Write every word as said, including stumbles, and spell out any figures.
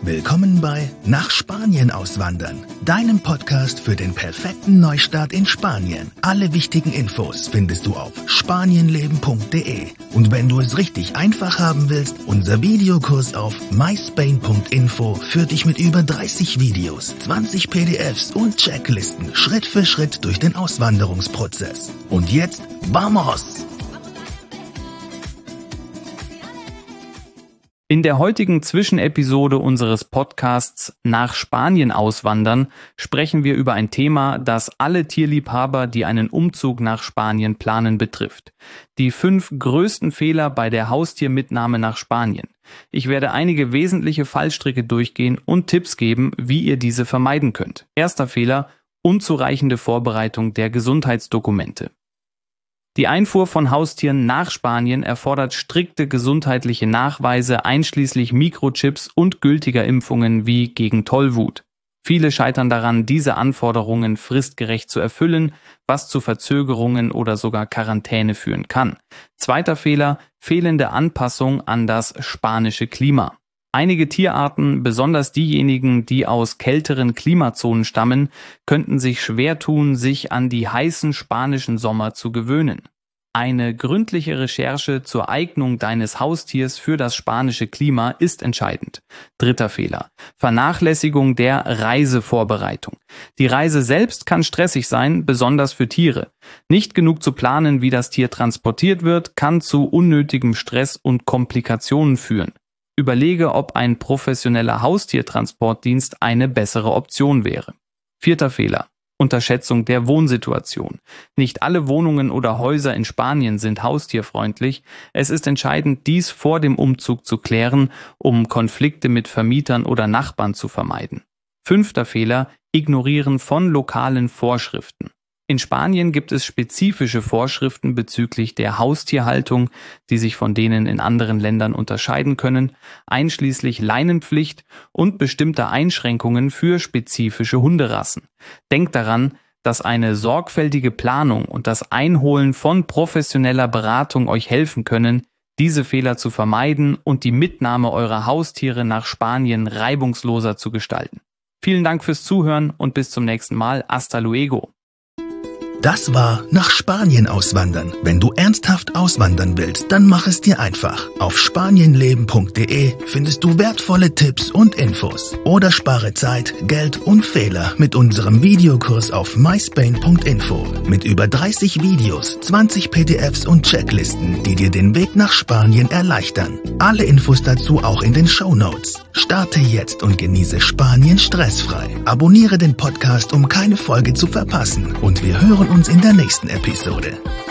Willkommen bei Nach Spanien auswandern, deinem Podcast für den perfekten Neustart in Spanien. Alle wichtigen Infos findest du auf spanienleben punkt de. Und wenn du es richtig einfach haben willst, unser Videokurs auf my spain punkt info führt dich mit über dreißig Videos, zwanzig P D Fs und Checklisten Schritt für Schritt durch den Auswanderungsprozess. Und jetzt, vamos! In der heutigen Zwischenepisode unseres Podcasts Nach Spanien auswandern sprechen wir über ein Thema, das alle Tierliebhaber, die einen Umzug nach Spanien planen, betrifft. Die fünf größten Fehler bei der Haustiermitnahme nach Spanien. Ich werde einige wesentliche Fallstricke durchgehen und Tipps geben, wie ihr diese vermeiden könnt. Erster Fehler: unzureichende Vorbereitung der Gesundheitsdokumente. Die Einfuhr von Haustieren nach Spanien erfordert strikte gesundheitliche Nachweise einschließlich Mikrochips und gültiger Impfungen wie gegen Tollwut. Viele scheitern daran, diese Anforderungen fristgerecht zu erfüllen, was zu Verzögerungen oder sogar Quarantäne führen kann. Zweiter Fehler: fehlende Anpassung an das spanische Klima. Einige Tierarten, besonders diejenigen, die aus kälteren Klimazonen stammen, könnten sich schwer tun, sich an die heißen spanischen Sommer zu gewöhnen. Eine gründliche Recherche zur Eignung deines Haustiers für das spanische Klima ist entscheidend. Dritter Fehler: Vernachlässigung der Reisevorbereitung. Die Reise selbst kann stressig sein, besonders für Tiere. Nicht genug zu planen, wie das Tier transportiert wird, kann zu unnötigem Stress und Komplikationen führen. Überlege, ob ein professioneller Haustiertransportdienst eine bessere Option wäre. Vierter Fehler: Unterschätzung der Wohnsituation. Nicht alle Wohnungen oder Häuser in Spanien sind haustierfreundlich. Es ist entscheidend, dies vor dem Umzug zu klären, um Konflikte mit Vermietern oder Nachbarn zu vermeiden. Fünfter Fehler: Ignorieren von lokalen Vorschriften. In Spanien gibt es spezifische Vorschriften bezüglich der Haustierhaltung, die sich von denen in anderen Ländern unterscheiden können, einschließlich Leinenpflicht und bestimmte Einschränkungen für spezifische Hunderassen. Denkt daran, dass eine sorgfältige Planung und das Einholen von professioneller Beratung euch helfen können, diese Fehler zu vermeiden und die Mitnahme eurer Haustiere nach Spanien reibungsloser zu gestalten. Vielen Dank fürs Zuhören und bis zum nächsten Mal. Hasta luego! Das war Nach Spanien auswandern. Wenn du ernsthaft auswandern willst, dann mach es dir einfach. Auf spanienleben punkt de findest du wertvolle Tipps und Infos. Oder spare Zeit, Geld und Fehler mit unserem Videokurs auf my spain punkt info. Mit über dreißig Videos, zwanzig P D Fs und Checklisten, die dir den Weg nach Spanien erleichtern. Alle Infos dazu auch in den Shownotes. Starte jetzt und genieße Spanien stressfrei. Abonniere den Podcast, um keine Folge zu verpassen. Und wir hören uns in der nächsten Episode.